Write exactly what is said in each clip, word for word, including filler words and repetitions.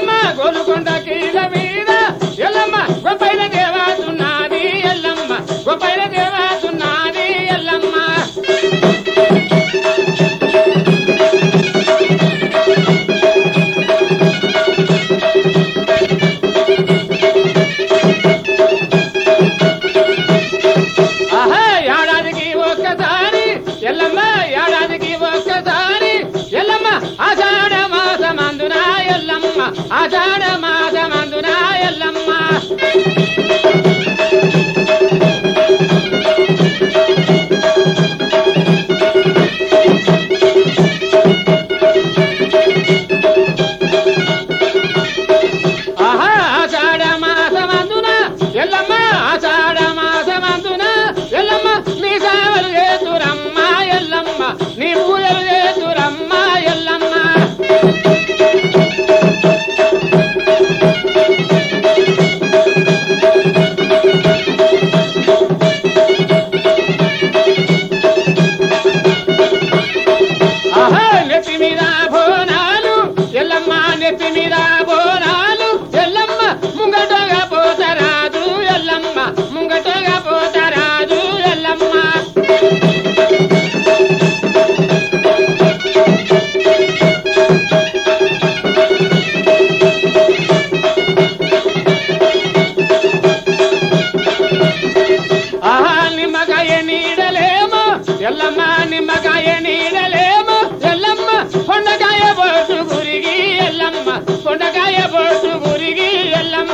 ఎల్లమ్మ గోలుకొండ కీల మీద ఎల్లమ్మ గొప్పైన దేవాతున్నది ఎల్లమ్మ గొప్పైన దేవాతున్నది ఎల్లమ్మ ఆహా ఏడాదికి ఒక్కసారి ఎల్లమ్మ ఏడాదికి ఒక్కసారి ఎల్లమ్మ ఆషాఢ మాసమందున ఎల్లమ్మ ఆషాఢ మాసమందున ఎల్లమ్మ ఆహా ఆషాఢ మాసమందున ఎల్లమ్మ ఆషాఢ మాసమందున ఎల్లమ్మ నీ సేవలు చేతురమ్మ ఎల్లమ్మ నీ పూజలు చేతురమ్మ ఎల్లమ్మ ఆహా నెత్తి మీద బోనాలు ఎల్లమ్మ నెత్తి మీద బోనాలు ఎల్లమ్మ ముంగటగా పోతరాదు ఎల్లమ్మ ముంగటగా పోతరాదు ఎల్లమ్మ ఆహా నిమ్మకాయ నీడలేమో ఎల్లమ్మ నిమ్మకాయ నీడలేమో ఎల్లమ్మ కొండకాయ బోటు గురిగి ఎల్లమ్మ కొండకాయ బోటు గురిగి ఎల్లమ్మ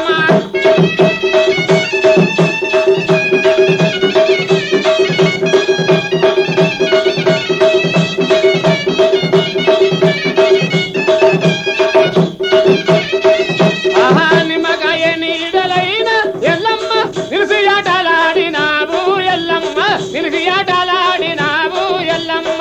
ఆహా నిమ్మకాయ నీడలైన ఎల్లమ్మ నిలిసి ఆటలాడినావు ఎల్లమ్మ నిలిసి ఆటలాడినావు ఎల్లమ్మ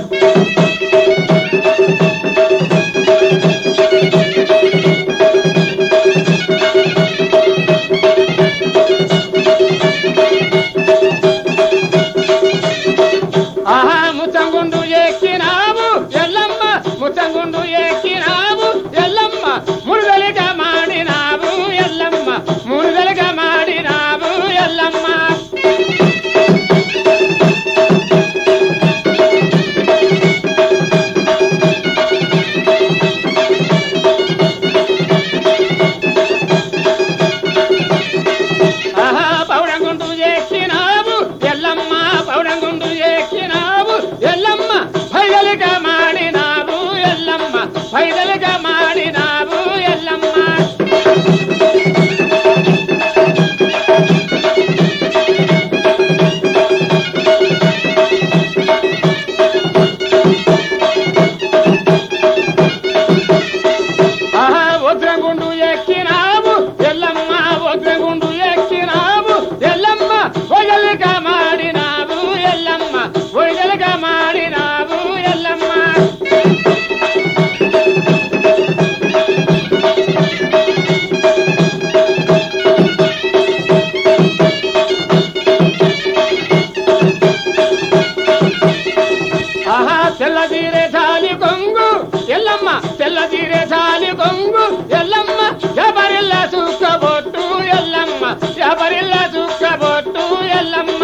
ఆహా ముచ్చంగుండు ఎక్కినావు ఎల్లమ్మ ముచ్చంగుండు ఎక్కినావు ఎల్లమ్మ మురుగలిగా మాడినావు ఎల్లమ్మ మురుగలిగా మాడినావు ఎల్లమ్మ ఆహా పౌడంగుండు ఎక్కినావు ఎల్లమ్మ పౌడంగుండు ఎక్కినావు ఎల్లమ్మ పైదలిగా మాడినావు ఎల్లమ్మ పైదలిగా మాడినావు ఎల్లమ్మ ఆహా వజ్రంగుండు ఎక్కినావు ఎల్లమ్మ వజ్రంగుండు ఎక్కినావు ఎల్లమ్మ ఒయలిగా మాడినావు ఎల్లమ్మ ఒయలిగా మాడినావు ఎల్లమ్మ ఆహా తెల్లదీరే చాలి కొంగు ఎల్లమ్మ తెల్లదీరే చాలి కొంగు ఎల్లమ్మ ఎవరిల్ల చూక్కబొట్టు ఎల్లమ్మ ఎవరిల్ల చూక్కబొట్టు ఎల్లమ్మ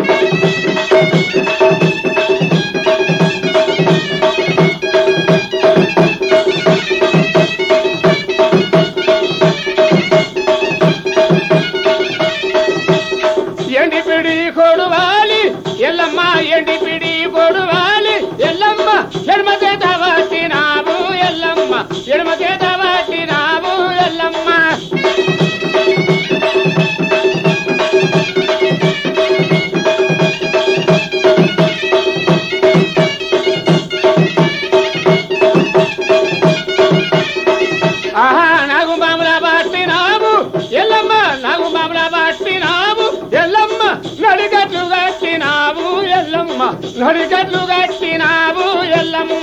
ఎండి పిడి కొడువాలి ఎల్లమ్మ ఎండి పిడి కొడువాలి ఎల్లమ్మ ఎడమ చేత పట్టినావు ఎల్లమ్మ ఎడమ చేత పట్టినావు ఎల్లమ్మ ఆహా నాగు మామల పట్టినావు ఎల్లమ్మ నాగు మామల పట్టినావు ఎల్లమ్మ నడిగట్లు కట్టినావు ఎల్లమ్మ నడిగట్లు కట్టినావు ఎల్లమ్మ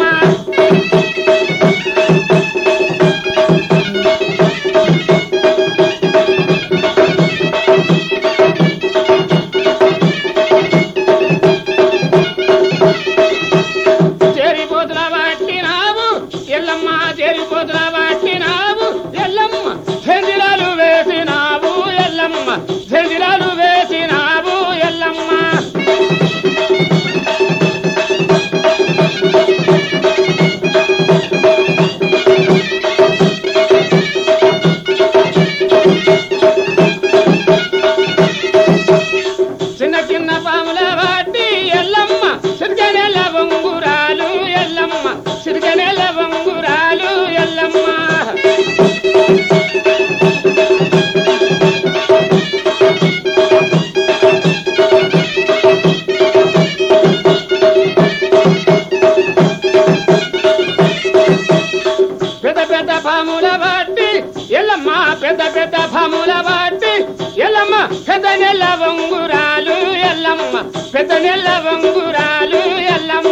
చేరిపోతుల పట్టినావు ఎల్లమ్మ చేరిపోతుల పట్టినావు ఎల్లమ్మ పెద్ద పెద్ద భముల బట్టి ఎల్లమ్మ పెద్ద నెల్ల వంగురాలు ఎల్లమ్మ పెద్ద నెల్ల వంగురాలు ఎల్లమ్మ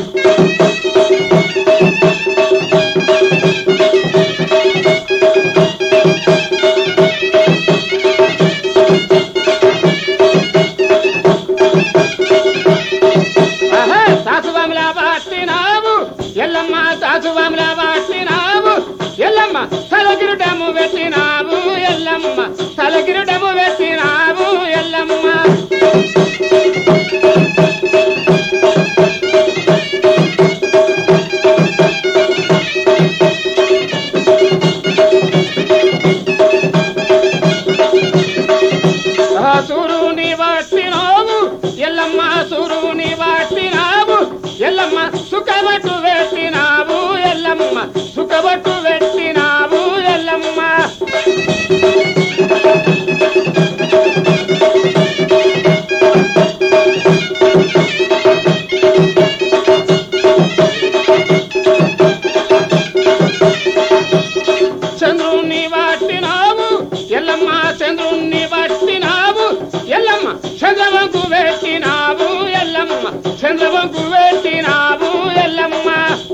తాసువాముల పట్టినావు ఎల్లమ్మ తాసువాముల పట్టినావు ఎల్లమ్మ తలకిరుటము పెట్టినావు ఎల్లమ్మ తలకిరుటము పెట్టినావు ఎల్లమ్మ సూరుని పట్టినావు ఎల్లమ్మ సూరుని పట్టినావు ఎల్లమ్మ సుఖబట్టు పెట్టినావు ఎల్లమ్మ సుఖబట్టు పెట్టినావు ఎల్లమ్మ చంద్రుణ్ణి పట్టినావు ఎల్లమ్మ చంద్రుణ్ణి పట్టినావు ఎల్లమ్మ చంద్రవంకు పెట్టినావు ఎల్లమ్మ చంద్రవంకు పెట్టినావు ఎల్లమ్మ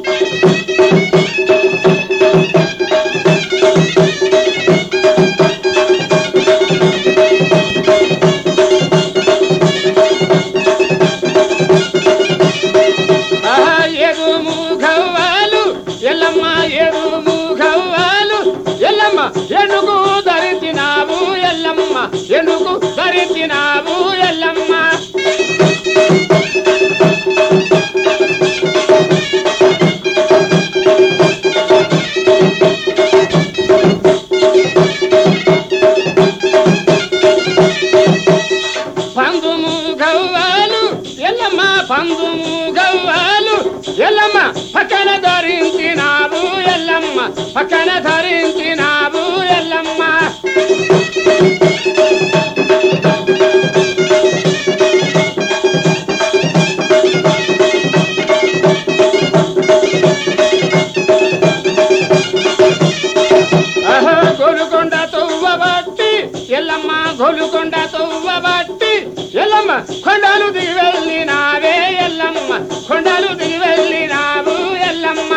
ఏడు మూగవ్వాలు ఎల్లమ్మ ఏడు మూగవ్వాలు ఎల్లమ్మ ఎనుగు ధరించినావు ఎల్లమ్మ ఎనుగు ధరించినావు ఎల్లమ్మ పందుము గవ్వాలు ఎల్లమ్మ పందుము గవ్వాలు ఎల్లమ్మ పక్కన ధరించినావు ఎల్లమ్మ పక్కన ధరించినావు ఎల్లమ్మ గోలుకొండ తవ్వబట్టి ఎల్లమ్మ గోలుకొండ తవ్వబట్టి ఎల్లమ్మ కొండలు దిగి వెళ్ళినావే ఎల్లమ్మ కొండలు దిగి వెళ్ళినావు ఎల్లమ్మ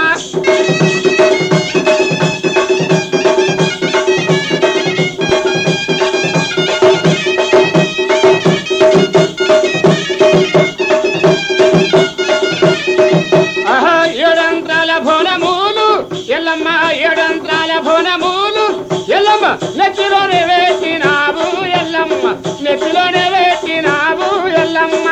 ఆహా ఏడంత్రాల భోనమూలు ఎల్లమ్మ ఏడంత్రాల భోనమూలు ఎల్లమ్మ నెత్తిలోనే వేసినావు ఎల్లమ్మ నెత్తిలోనే వేసినావు ఎల్లమ్మ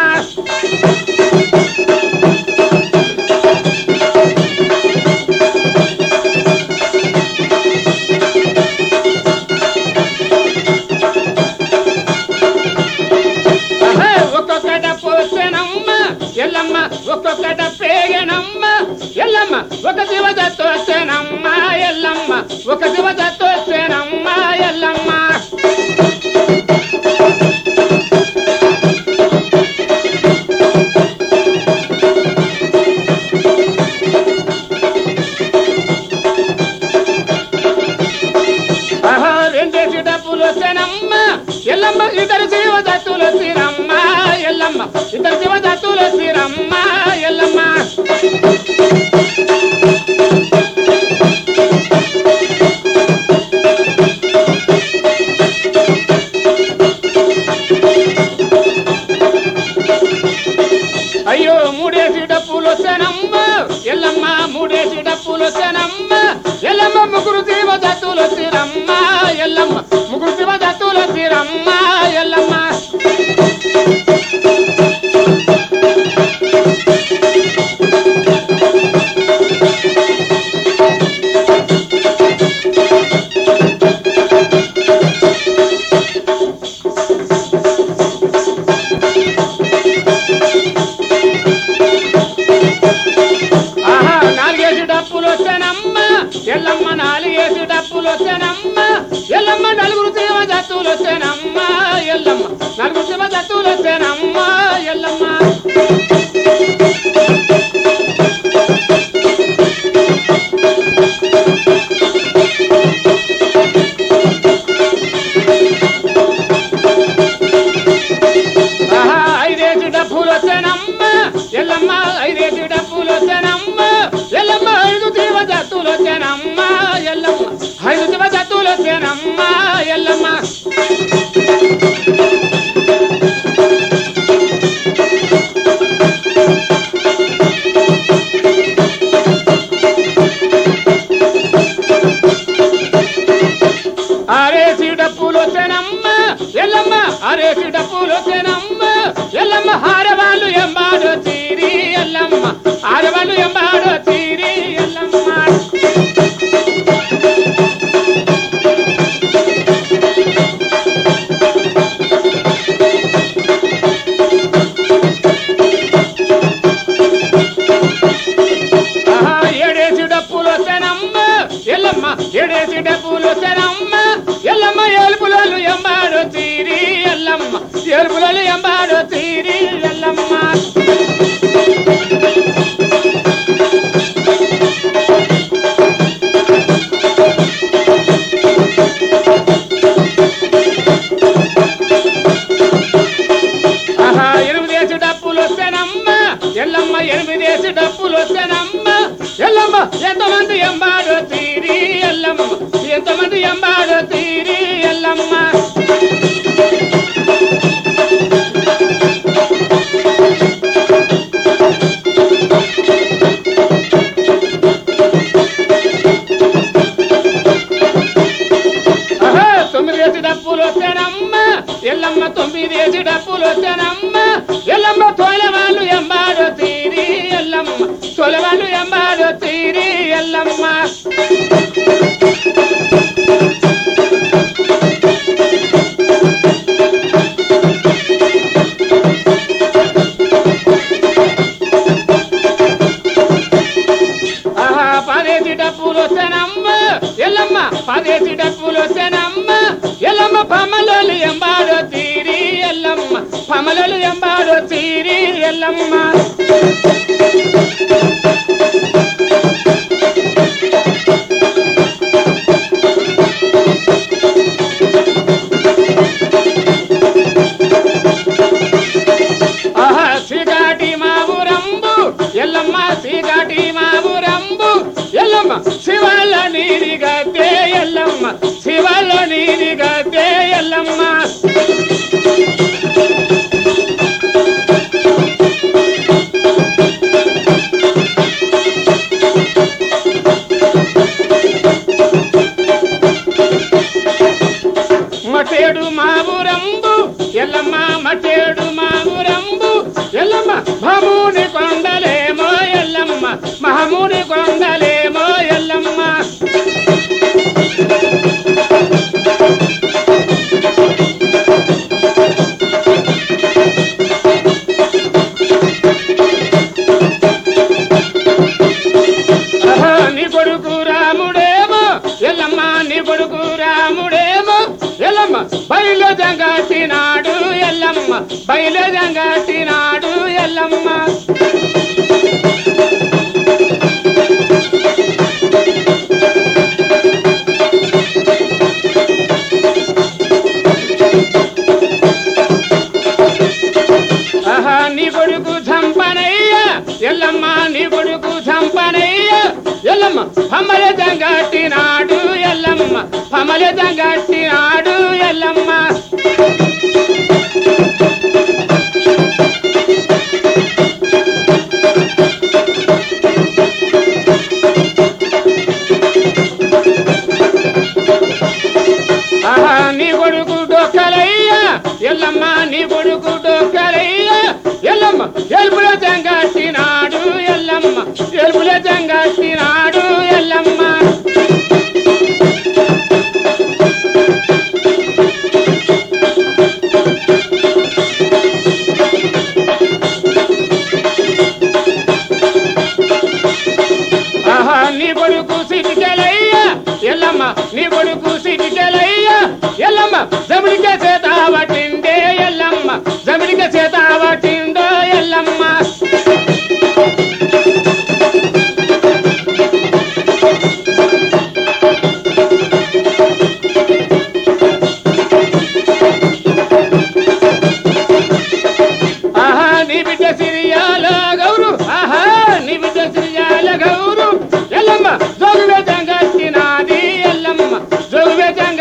ఒక్కొక్కట పోసెనమ్మ ఎల్లమ్మ ఒక్కొక్కట పేగనమ్మ ఎల్లమ్మ ఒక దివత తోసెనమ్మ ఎల్లమ్మ ఒక దివత తోసెనమ్మ ఎల్లమ్మ ఆహా రెండేసి డబ్బులు వచ్చానమ్మ ఎల్లమ్మ ఇద్దరు జీవదత్తులు వచ్చిరమ్మ ఎల్లమ్మ ఇద్దరు జీవదత్తులు వచ్చిరమ్మ ఎల్లమ్మ అయ్యో మూడేసి డప్పులు వచ్చానమ్మ ఎల్లమ్మ మూడేసి డప్పులు వచ్చానమ్మ ఎల్లమ్మ ముగ్గురు జీవదత్తులు వచ్చిరమ్మ ఎల్లమ్మ ముగ్గురు జీవదత్తులు వచ్చిరమ్మ ఎల్లమ్మ ఎల్లమ్మ నాలుగేసి డప్పులు వచ్చానమ్మ ఎల్లమ్మ నలుగురు జీవదత్తులు వచ్చానమ్మ ఎల్లమ్మ నలుగురు జీవదత్తులు వచ్చానమ్మ ఎల్లమ్మ ఎల్లమ్మ అరేసి డప్పులు వచ్చేనమ్మ ఎల్లమ్మ ఆడవాళ్ళు ఎంబాడో తీరి ఎల్లమ్మ ఆడవాళ్ళు ఎంబాడో తీరి ఎల్లమ్మ ఏడేసి డబ్బులు వచ్చానమ్మ ఎల్లమ్మ ఏలుపులలు ఎంబాడో తీరి ఎల్లమ్మ ఏలుపులలు ఎంబాడో తీరి ఎల్లమ్మ ఆహా ఎనిమిదేసి డబ్బులు వచ్చానమ్మ ఎల్లమ్మ ఎనిమిదేసి డబ్బులు వచ్చానమ్మ ఎల్లమ్మ ఎంతమంది ఎంబాడో తీరి ఎల్లమ్మ ఎంతమంది ఎంబాడో తీరి ఎల్లమ్మ ఆహా తొమ్మిదేసి డబ్బులు వచ్చానమ్మ ఎల్లమ్మ తొమ్మిదేసి డబ్బులు వచ్చానమ్మ ఎల్లమ్మ తోలవాళ్ళు ఎంబాడో తీరి ఎల్లమ్మ తోలవాళ్ళు ఎంబాడో తీరి ఎల్లమ్మ పదేసి డప్పులు వచ్చానమ్మ ఎల్లమ్మ పదేసి డప్పులు వచ్చానమ్మ ఎల్లమ్మ పమలలు ఎంబాడో తీరి ఎల్లమ్మ పమలలు ఎంబాడో తీరి ఎల్లమ్మ ఆహా సిగాటి మా ఊరంబు ఎల్లమ్మ సిగాటి మా ఊరంబు ఎల్లమ్మ శివల నీరిగతే ఎల్లమ్మ శివల నీరిగతే ఎల్లమ్మ మటేడు మా ఊరంబు ఎల్లమ్మ మటేడు మా ఊరంబు ఎల్లమ్మ మహమూని కొండలేమో ఎల్లమ్మ మహమూని కొండలేమో ఎల్లమ్మ ఆహా నీ కొడుకు రాముడేమో ఎల్లమ్మ నీ కొడుకు రాముడేమో ఎల్లమ్మ బయలు జంగట్టినాడు ఎల్లమ్మ బయలు జంగట్టినాడు ఎల్లమ్మ ఆహా నీ కొడుకు చంపనయ్య ఎల్లమ్మ నీ కొడుకు చంపనయ్య ఎల్లమ్మ పమల జంగట్టినాడు ఎల్లమ్మ పమల జంగట్టినాడు ఎల్లమ్మ ఆహా నీ కొడుకు డొక్కలయ్య ఎల్లమ్మ నీ కొడుకు డొక్కలయ్య ఎల్లమ్మ ఎల్పుల జంగట్టినాడు ఎల్లమ్మ ఎల్పుల జంగట్టినాడు ఎల్లమ్మ ఆహా నీ కొడుకు సిటికెలయ్య ఎల్లమ్మ నీ కొడుకు సిటికెలయ్య ఎల్లమ్మ జమిడికే చేత పట్టిండే ఎల్లమ్మ జమిడికే చేత పట్టిందో ఎల్లమ్మ ఆహా నీ బిడ్డ సిరియాల గౌరు ఆహా నీ బిడ్డ సిరియాల గౌరు ఎల్లమ్మ జోగువే జంగట్టినాది ఎల్లమ్మ జోగువే జంగ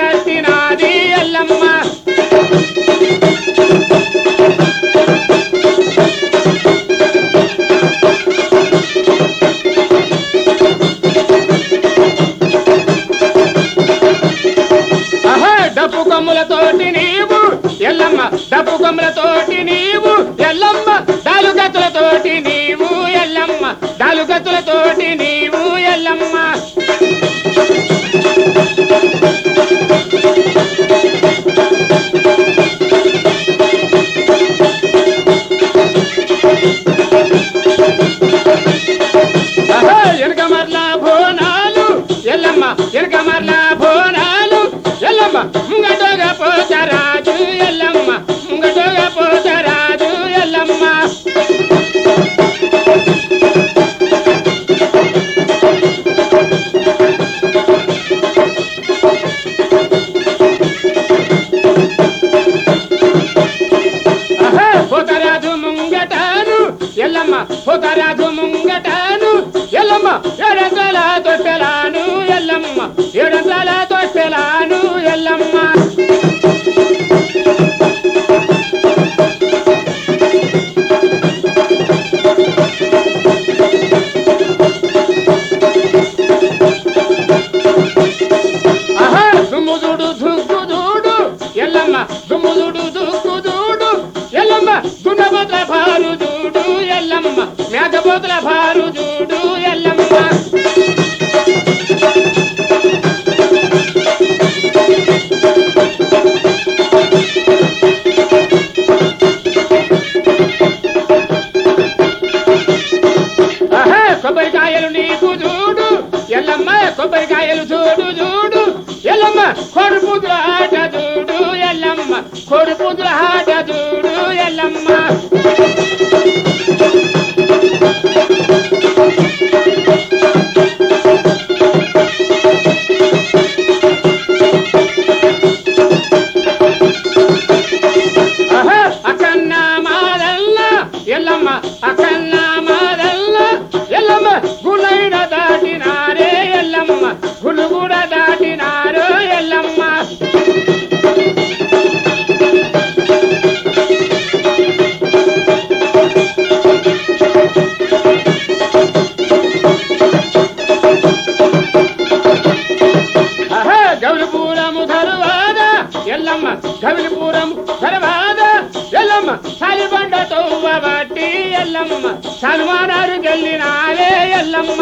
కొడుపుదుల ఆట చూడు ఎల్లమ్మ కొడుపుదుల ఆట చూడు ఎల్లమ్మ అకన్న మాదల్ల ఎల్లమ్మ అకన్న మాదల్ల ఎల్లమ్మ గులైన దాటినారే ఎల్లమ్మ గులు కూడా దాటినారో ఎల్లమ్మ గౌలిపురము ధర్వాద ఎల్లమ్మ గౌలిపురము ధర్వాద ఎల్లమ్మ సాలిబండ తోవ బట్టి ఎల్లమ్మ సన్మానాలు గెల్లినాలే ఎల్లమ్మ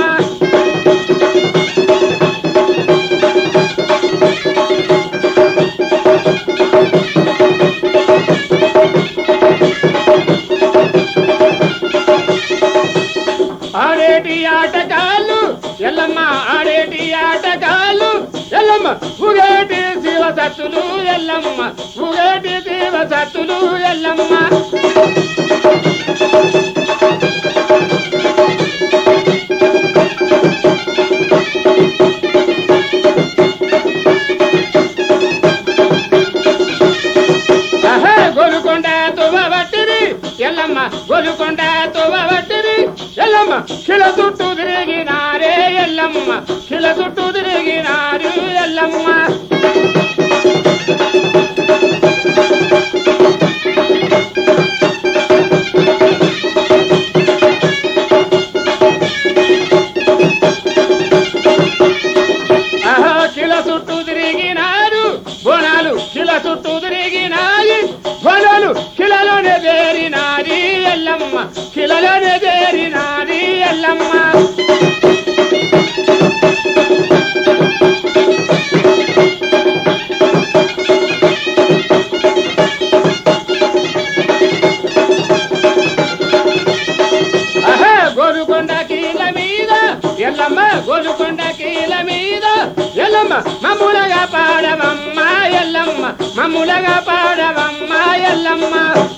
ఆడేటి ఆటగాళ్ళు ఎల్లమ్మ ఆడేటి ఆటగాళ్ళు ఎల్లమ్మ ఉగేటి శివ సత్తులు ఎల్లమ్మ ఉగేటి శివ సత్తులు ఎల్లమ్మ గొలుకొండ తువ్వ బట్టిరి ఎల్లమ్మ గొలుకొండ తువ్వ బట్టిరి ఎల్లమ్మ కిల చుట్టూ తిరిగినారే ఎల్లమ్మ కిల చుట్టూ తిరిగినారు ఎల్లమ్మ కిల చుట్టూ తిరిగినారు బోనాలు కిల చుట్టూ తిరిగినాయి బోనాలు కిలలోనే చేరినారి ఎల్లమ్మ కిలలోనే చేరినారి ఎల్లమ్మ గోలుకొండ కీల మీద ఎల్లమ్మ గోలుకొండ కీల మీద ఎల్లమ్మ మమ్ములగా పాడవమ్మ ఎల్లమ్మ మమ్ములగా పాడవమ్మ ఎల్లమ్మ